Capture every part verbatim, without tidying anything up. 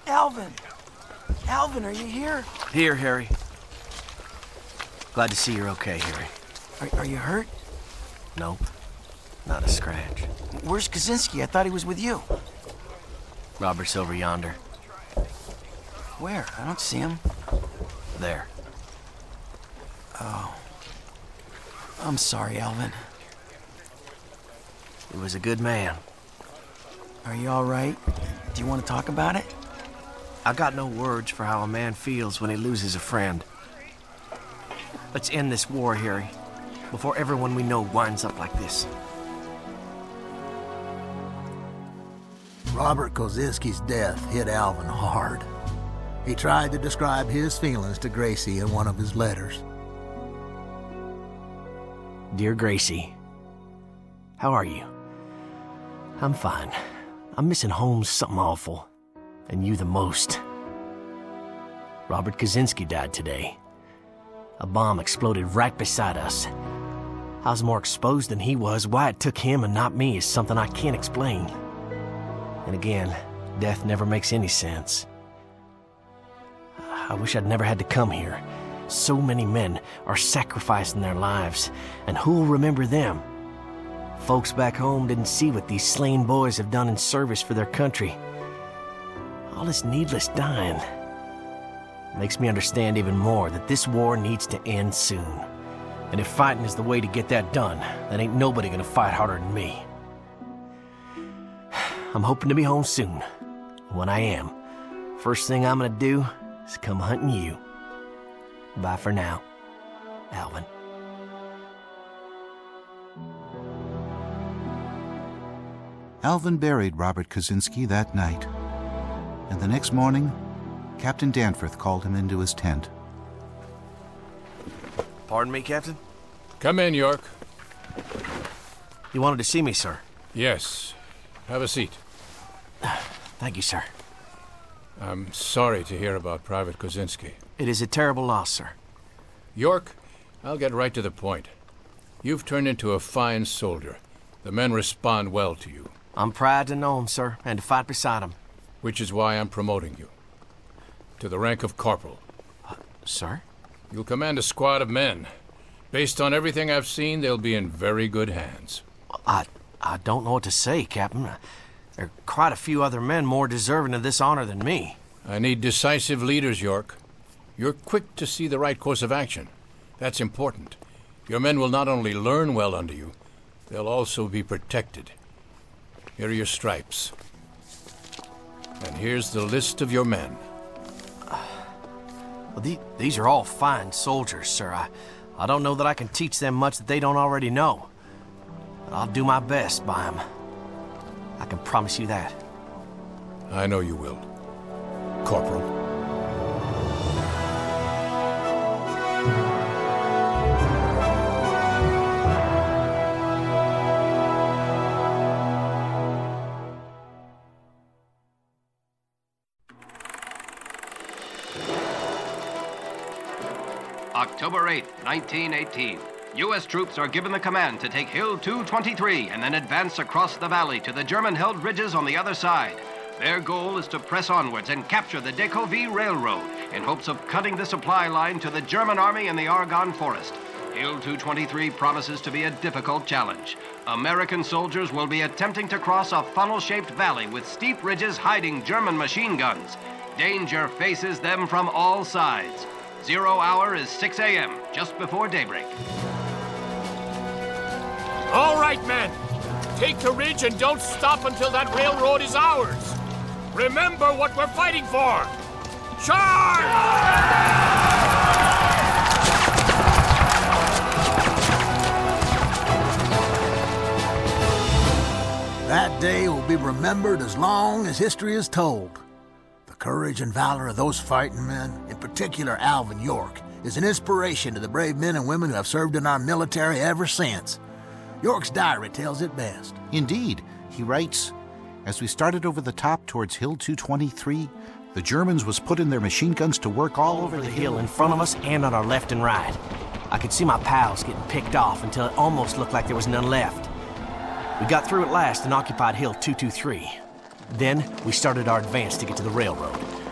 Alvin! Alvin, are you here? Here, Harry. Glad to see you're okay, Harry. Are, are you hurt? Nope. Not a scratch. Where's Kaczynski? I thought he was with you. Robert's over yonder. Where? I don't see him. There. Oh. I'm sorry, Alvin. He was a good man. Are you all right? Do you want to talk about it? I got no words for how a man feels when he loses a friend. Let's end this war, Harry, before everyone we know winds up like this. Robert Kaczynski's death hit Alvin hard. He tried to describe his feelings to Gracie in one of his letters. Dear Gracie, how are you? I'm fine. I'm missing home something awful, and you the most. Robert Kaczynski died today. A bomb exploded right beside us. I was more exposed than he was. Why it took him and not me is something I can't explain. And again, death never makes any sense. I wish I'd never had to come here. So many men are sacrificing their lives, and who'll remember them? Folks back home didn't see what these slain boys have done in service for their country. All this needless dying makes me understand even more that this war needs to end soon. And if fighting is the way to get that done, then ain't nobody gonna fight harder than me. I'm hoping to be home soon. When I am, first thing I'm gonna do is come hunting you. Bye for now, Alvin. Alvin buried Robert Kaczynski that night, and the next morning, Captain Danforth called him into his tent. Pardon me, Captain? Come in, York. You wanted to see me, sir? Yes. Have a seat. Thank you, sir. I'm sorry to hear about Private Kaczynski. It is a terrible loss, sir. York, I'll get right to the point. You've turned into a fine soldier. The men respond well to you. I'm proud to know him, sir, and to fight beside him. Which is why I'm promoting you to the rank of corporal. Uh, sir? You'll command a squad of men. Based on everything I've seen, they'll be in very good hands. I, I don't know what to say, Captain. There are quite a few other men more deserving of this honor than me. I need decisive leaders, York. You're quick to see the right course of action. That's important. Your men will not only learn well under you, they'll also be protected. Here are your stripes. And here's the list of your men. Well, the, these are all fine soldiers, sir. I, I don't know that I can teach them much that they don't already know. But I'll do my best by them. I can promise you that. I know you will, Corporal. October eighth, nineteen eighteen. U S troops are given the command to take Hill two twenty-three and then advance across the valley to the German-held ridges on the other side. Their goal is to press onwards and capture the Decauville Railroad in hopes of cutting the supply line to the German army in the Argonne Forest. Hill two twenty-three promises to be a difficult challenge. American soldiers will be attempting to cross a funnel-shaped valley with steep ridges hiding German machine guns. Danger faces them from all sides. Zero hour is six a m, just before daybreak. All right, men. Take the ridge and don't stop until that railroad is ours. Remember what we're fighting for. Charge! That day will be remembered as long as history is told. The courage and valor of those fighting men, in particular Alvin York, is an inspiration to the brave men and women who have served in our military ever since. York's diary tells it best. Indeed, he writes, as we started over the top towards Hill two twenty-three, the Germans was putting their machine guns to work all over the hill in front of us and on our left and right. I could see my pals getting picked off until it almost looked like there was none left. We got through at last and occupied Hill two twenty-three. Then we started our advance to get to the railroad.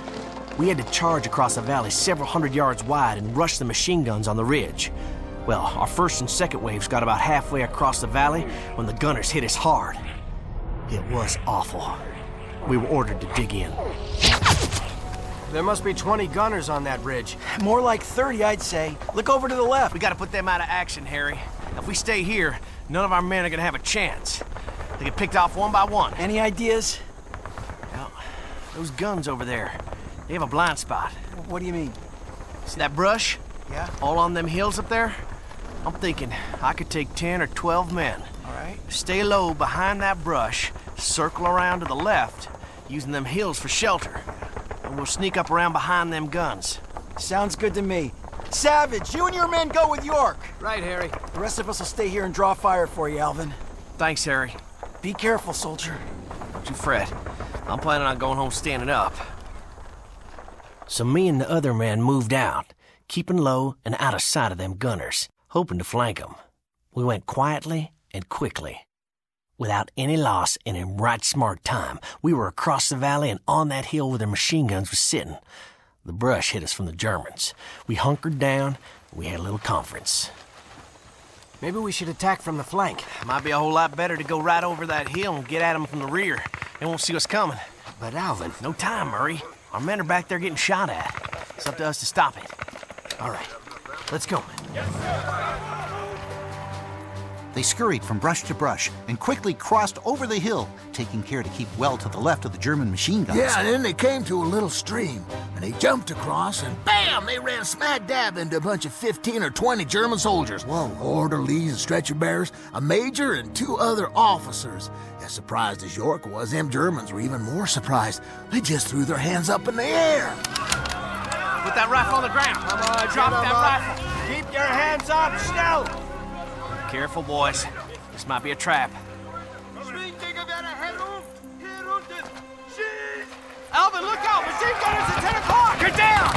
we had to charge across a valley several hundred yards wide and rush the machine guns on the ridge. Well, our first and second waves got about halfway across the valley when the gunners hit us hard. It was awful. We were ordered to dig in. There must be twenty gunners on that ridge. More like thirty, I'd say. Look over to the left. We gotta put them out of action, Harry. If we stay here, none of our men are gonna have a chance. They get picked off one by one. Any ideas? Well, those guns over there, they have a blind spot. What do you mean? See that brush? Yeah? All on them hills up there? I'm thinking I could take ten or twelve men. All right. Stay low behind that brush, circle around to the left, using them hills for shelter. And we'll sneak up around behind them guns. Sounds good to me. Savage, you and your men go with York. Right, Harry. The rest of us will stay here and draw fire for you, Alvin. Thanks, Harry. Be careful, soldier. Don't you fret. I'm planning on going home standing up. So me and the other man moved out, keeping low and out of sight of them gunners, hoping to flank them. We went quietly and quickly. Without any loss and in right smart time, we were across the valley and on that hill where their machine guns were sitting. The brush hit us from the Germans. We hunkered down, and we had a little conference. Maybe we should attack from the flank. Might be a whole lot better to go right over that hill and get at them from the rear. They won't see us coming. But Alvin... No time, Murray. Our men are back there getting shot at. It's up to us to stop it. All right, let's go. They scurried from brush to brush and quickly crossed over the hill, taking care to keep well to the left of the German machine guns. Yeah, and then they came to a little stream, and they jumped across, and bam, they ran smack dab into a bunch of fifteen or twenty German soldiers. Whoa. Orderlies and stretcher bearers, a major and two other officers. As surprised as York was, them Germans were even more surprised. They just threw their hands up in the air. Put that rifle on the ground. Come on, drop that rifle. Keep your hands up, still. Careful, boys. This might be a trap. Alvin, look out! Machine gunners at ten o'clock! Get down!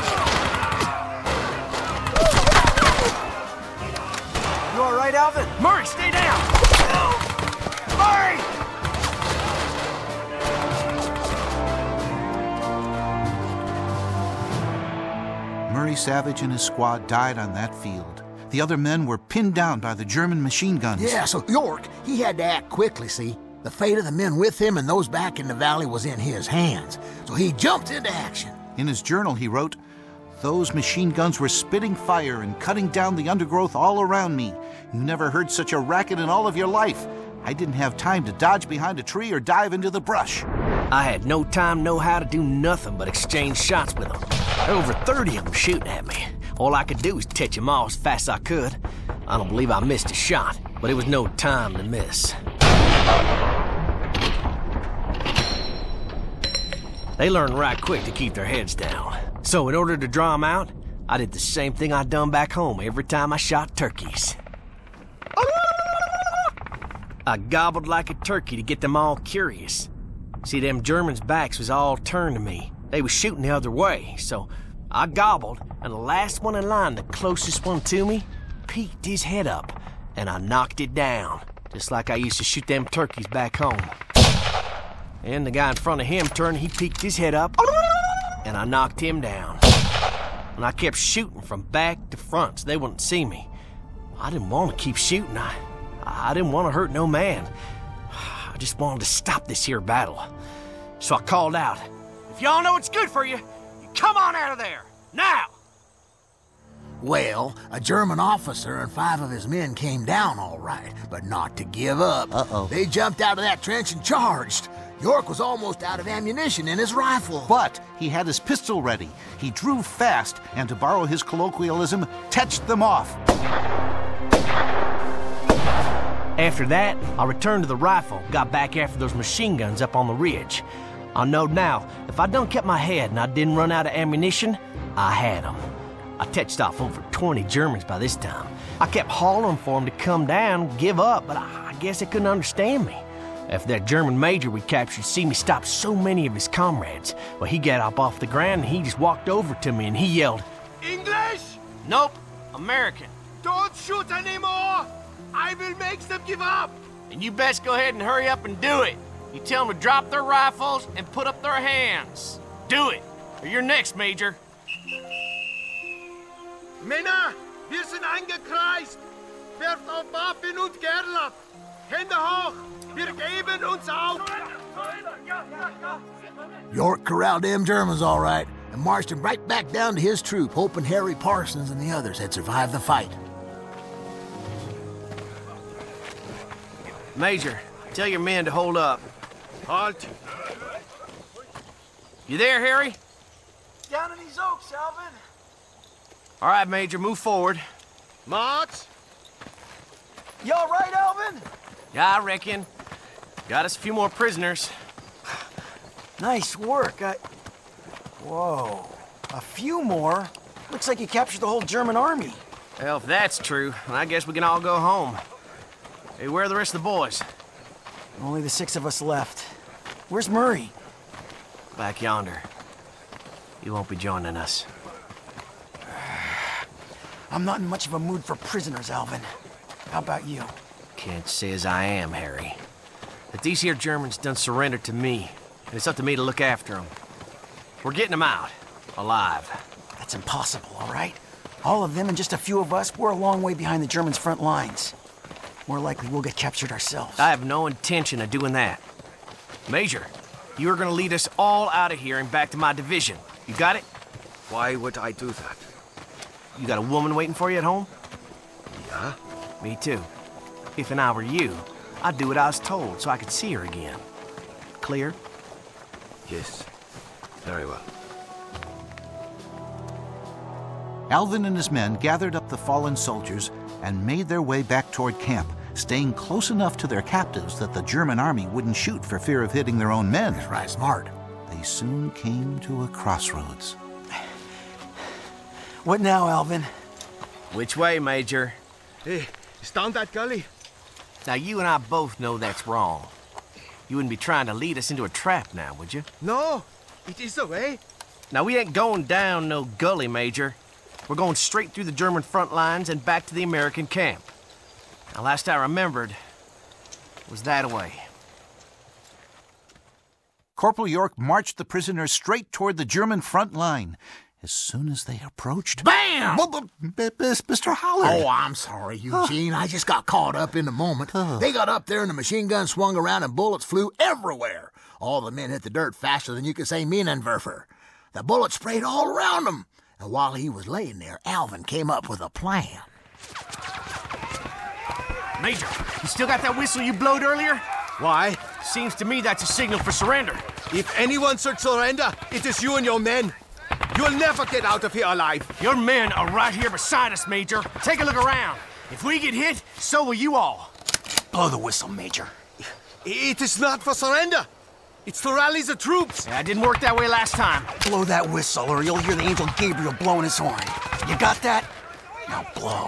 You all right, Alvin? Murray, stay down! Murray! Murray Savage and his squad died on that field. The other men were pinned down by the German machine guns. Yeah, so York, he had to act quickly, see? The fate of the men with him and those back in the valley was in his hands. So he jumped into action. In his journal, he wrote, "Those machine guns were spitting fire and cutting down the undergrowth all around me. You never heard such a racket in all of your life. I didn't have time to dodge behind a tree or dive into the brush." I had no time, no how to do nothing but exchange shots with them. There were over thirty of them shooting at me. All I could do was touch them all as fast as I could. I don't believe I missed a shot, but it was no time to miss. They learned right quick to keep their heads down. So in order to draw them out, I did the same thing I'd done back home every time I shot turkeys. I gobbled like a turkey to get them all curious. See, them Germans' backs was all turned to me. They was shooting the other way, so I gobbled, and the last one in line, the closest one to me, peeked his head up, and I knocked it down, just like I used to shoot them turkeys back home. And the guy in front of him turned, he peeked his head up, and I knocked him down. And I kept shooting from back to front so they wouldn't see me. I didn't want to keep shooting. I, I didn't want to hurt no man. I just wanted to stop this here battle. So I called out, "If y'all know what's good for you, you come on out of there, now!" Well, a German officer and five of his men came down all right, but not to give up. Uh-oh. They jumped out of that trench and charged. York was almost out of ammunition in his rifle. But he had his pistol ready. He drew fast, and to borrow his colloquialism, tetched them off. After that, I returned to the rifle, got back after those machine guns up on the ridge. I know now, if I done kept my head and I didn't run out of ammunition, I had them. I touched off over twenty Germans by this time. I kept hollering for them to come down, give up, but I, I guess they couldn't understand me. After that German major we captured see me stop so many of his comrades, well, he got up off the ground and he just walked over to me and he yelled, English? "Nope, American. Don't shoot anymore! I will make them give up! And you best go ahead and hurry up and do it. You tell them to drop their rifles and put up their hands. Do it." You're next, Major. Männer, wir sind eingekreist. Werft auf Waffen und Gern ab. Hände hoch. Wir geben uns auf. York corralled them Germans all right and marched them right back down to his troop, hoping Harry Parsons and the others had survived the fight. Major, tell your men to hold up. Halt. You there, Harry? Down in these oaks, Alvin. All right, Major, move forward. March. You all right, Alvin? Yeah, I reckon. Got us a few more prisoners. Nice work. I... Whoa. A few more? Looks like you captured the whole German army. Well, if that's true, then I guess we can all go home. Hey, where are the rest of the boys? Only the six of us left. Where's Murray? Back yonder. He won't be joining us. I'm not in much of a mood for prisoners, Alvin. How about you? Can't say as I am, Harry. But these here Germans done surrendered to me, and it's up to me to look after them. We're getting them out, alive. That's impossible, all right? All of them and just a few of us, we're a long way behind the Germans' front lines. More likely we'll get captured ourselves. I have no intention of doing that. Major, you are gonna lead us all out of here and back to my division. You got it? Why would I do that? You got a woman waiting for you at home? Yeah? Me too. If and I were you, I'd do what I was told so I could see her again. Clear? Yes. Very well. Alvin and his men gathered up the fallen soldiers and made their way back toward camp, staying close enough to their captives that the German army wouldn't shoot for fear of hitting their own men. That's right, smart. They soon came to a crossroads. What now, Alvin? Which way, Major? Hey, it's down that gully. Now, you and I both know that's wrong. You wouldn't be trying to lead us into a trap now, would you? No, it is the way. Now, we ain't going down no gully, Major. We're going straight through the German front lines and back to the American camp. Now, last I remembered was that way. Corporal York marched the prisoners straight toward the German front line. As soon as they approached... Bam! Well, but, but, Mister Hollard... Oh, I'm sorry, Eugene. I just got caught up in the moment. They got up there and the machine gun swung around and bullets flew everywhere. All the men hit the dirt faster than you could say Minenwerfer. The bullets sprayed all around them. And while he was laying there, Alvin came up with a plan. Major, you still got that whistle you blowed earlier? Why? Seems to me that's a signal for surrender. If anyone should surrender, it is you and your men. You'll never get out of here alive. Your men are right here beside us, Major. Take a look around. If we get hit, so will you all. Blow the whistle, Major. It is not for surrender. It's to rally the troops. Yeah, it didn't work that way last time. Blow that whistle or you'll hear the angel Gabriel blowing his horn. You got that? Now blow.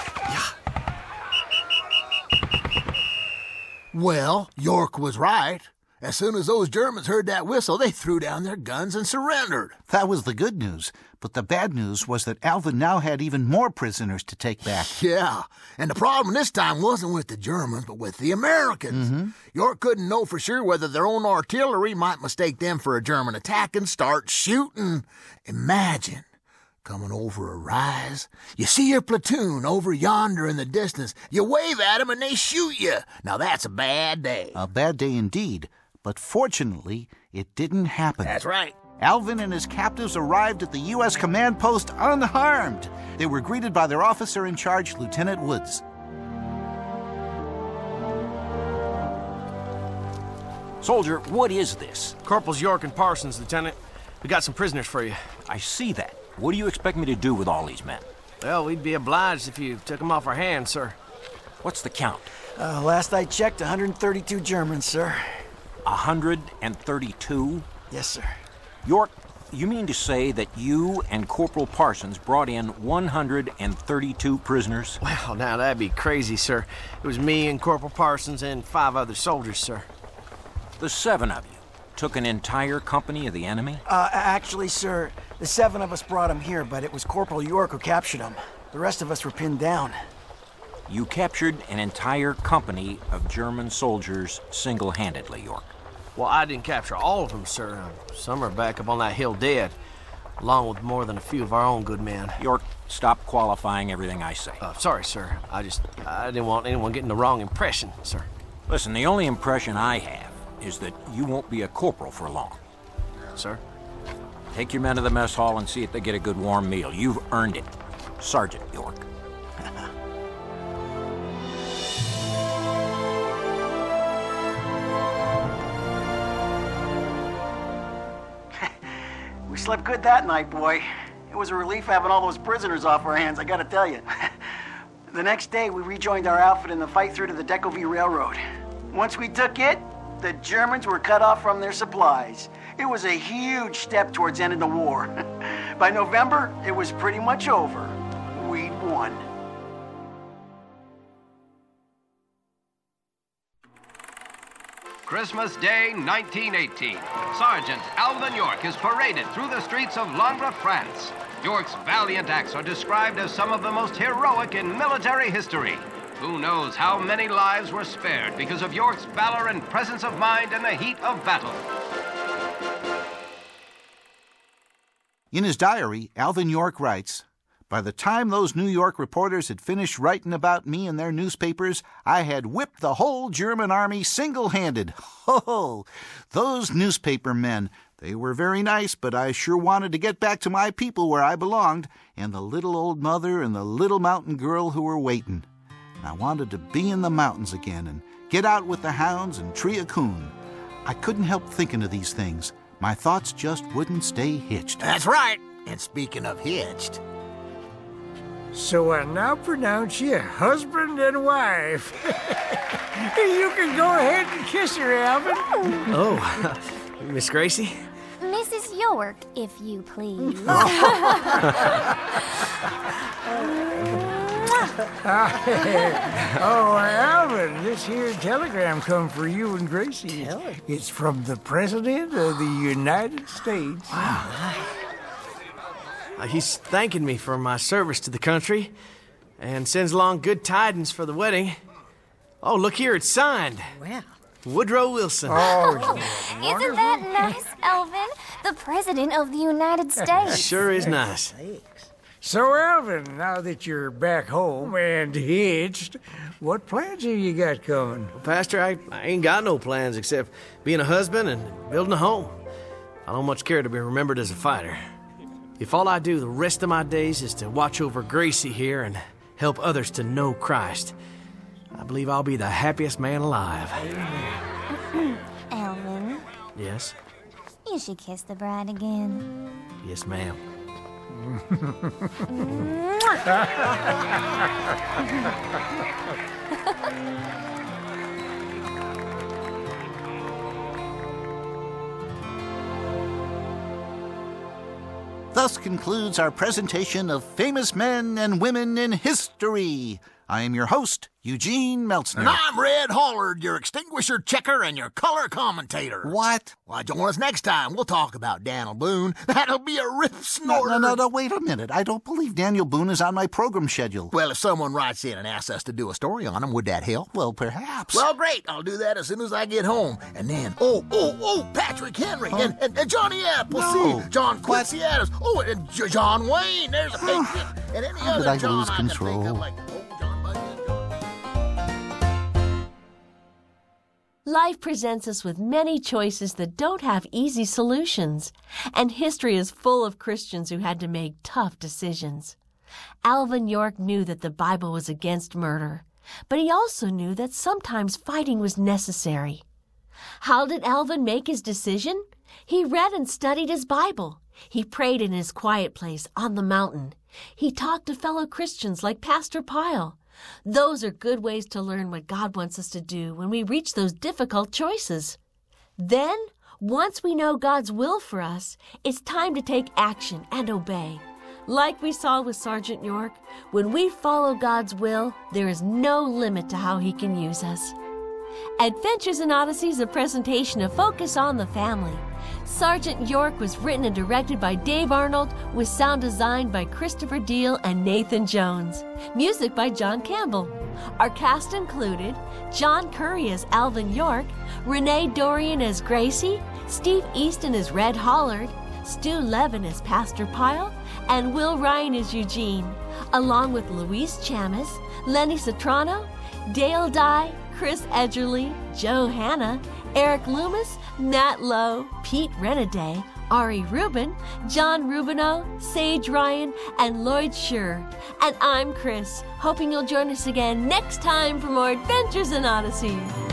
Yeah. Well, York was right. As soon as those Germans heard that whistle, they threw down their guns and surrendered. That was the good news, but the bad news was that Alvin now had even more prisoners to take back. Yeah, and the problem this time wasn't with the Germans, but with the Americans. Mm-hmm. York couldn't know for sure whether their own artillery might mistake them for a German attack and start shooting. Imagine coming over a rise. You see your platoon over yonder in the distance. You wave at them and they shoot you. Now that's a bad day. A bad day indeed. But fortunately, it didn't happen. That's right. Alvin and his captives arrived at the U S command post unharmed. They were greeted by their officer in charge, Lieutenant Woods. Soldier, what is this? Corporals York and Parsons, Lieutenant. We got some prisoners for you. I see that. What do you expect me to do with all these men? Well, we'd be obliged if you took them off our hands, sir. What's the count? Uh, last I checked, one hundred thirty-two Germans, sir. one hundred thirty-two? Yes, sir. York, you mean to say that you and Corporal Parsons brought in one hundred thirty-two prisoners? Well, now that'd be crazy, sir. It was me and Corporal Parsons and five other soldiers, sir. The seven of you took an entire company of the enemy? Uh, actually, sir, the seven of us brought him here, but it was Corporal York who captured him. The rest of us were pinned down. You captured an entire company of German soldiers single-handedly, York. Well, I didn't capture all of them, sir. Some are back up on that hill dead. along with more than a few of our own good men. York, stop qualifying everything I say. Uh, sorry, sir. I just, I didn't want anyone getting the wrong impression, sir. Listen, the only impression I have is that you won't be a corporal for long. Sir? Take your men to the mess hall and see if they get a good warm meal. You've earned it. Sergeant York. We slept good that night, boy. It was a relief having all those prisoners off our hands, I gotta tell you. The next day, we rejoined our outfit in the fight through to the Decauville Railroad. Once we took it, the Germans were cut off from their supplies. It was a huge step towards ending the war. By November, it was pretty much over. We'd won. Christmas Day, nineteen eighteen. Sergeant Alvin York is paraded through the streets of Langres, France. York's valiant acts are described as some of the most heroic in military history. Who knows how many lives were spared because of York's valor and presence of mind in the heat of battle. In his diary, Alvin York writes, "By the time those New York reporters had finished writing about me in their newspapers, I had whipped the whole German army single-handed. Ho-ho! Those newspaper men, they were very nice, but I sure wanted to get back to my people where I belonged, and the little old mother and the little mountain girl who were waiting. And I wanted to be in the mountains again and get out with the hounds and tree a coon. I couldn't help thinking of these things. My thoughts just wouldn't stay hitched." That's right. And speaking of hitched... So I now pronounce you husband and wife. You can go ahead and kiss her, Alvin. Oh, Miss Gracie? Missus York, if you please. Oh, Alvin, this here telegram come for you and Gracie. It's from the President of the United States. Wow. Uh, he's thanking me for my service to the country and sends along good tidings for the wedding. Oh, look here, it's signed. Wow. Woodrow Wilson. Oh, isn't that nice, Alvin? The President of the United States. Sure is nice. So, Alvin, now that you're back home and hitched, what plans have you got coming? Well, Pastor, I, I ain't got no plans except being a husband and building a home. I don't much care to be remembered as a fighter. If all I do the rest of my days is to watch over Gracie here and help others to know Christ, I believe I'll be the happiest man alive. Alvin? Yes? You should kiss the bride again. Yes, ma'am. Thus concludes our presentation of famous men and women in history. I am your host, Eugene Meltzner. And I'm Red Hollard, your extinguisher checker and your color commentator. What? Why, join us next time. We'll talk about Daniel Boone. That'll be a rip snorter. No, no, no, no, wait a minute. I don't believe Daniel Boone is on my program schedule. Well, if someone writes in and asks us to do a story on him, would that help? Well, perhaps. Well, great. I'll do that as soon as I get home. And then, oh, oh, oh, Patrick Henry huh? and, and, and Johnny Appleseed, no. John Quincy what? Adams, oh, and J- John Wayne. There's a patriot. And any How other did I John lose I control? can think of, like, oh, John Bunyan, John... Life presents us with many choices that don't have easy solutions, and history is full of Christians who had to make tough decisions. Alvin York knew that the Bible was against murder, but he also knew that sometimes fighting was necessary. How did Alvin make his decision? He read and studied his Bible. He prayed in his quiet place on the mountain. He talked to fellow Christians like Pastor Pyle. Those are good ways to learn what God wants us to do when we reach those difficult choices. Then, once we know God's will for us, it's time to take action and obey. Like we saw with Sergeant York, when we follow God's will, there is no limit to how He can use us. Adventures in Odyssey is a presentation of Focus on the Family. Sergeant York was written and directed by Dave Arnold, with sound designed by Christopher Deal and Nathan Jones. Music by John Campbell. Our cast included John Curry as Alvin York, Renee Dorian as Gracie, Steve Easton as Red Hollard, Stu Levin as Pastor Pyle, and Will Ryan as Eugene, along with Luis Chamas, Lenny Sotrano, Dale Dye, Chris Edgerly, Joe Hanna, Eric Loomis, Matt Lowe, Pete Renaday, Ari Rubin, John Rubino, Sage Ryan, and Lloyd Schur. And I'm Chris, hoping you'll join us again next time for more Adventures in Odyssey.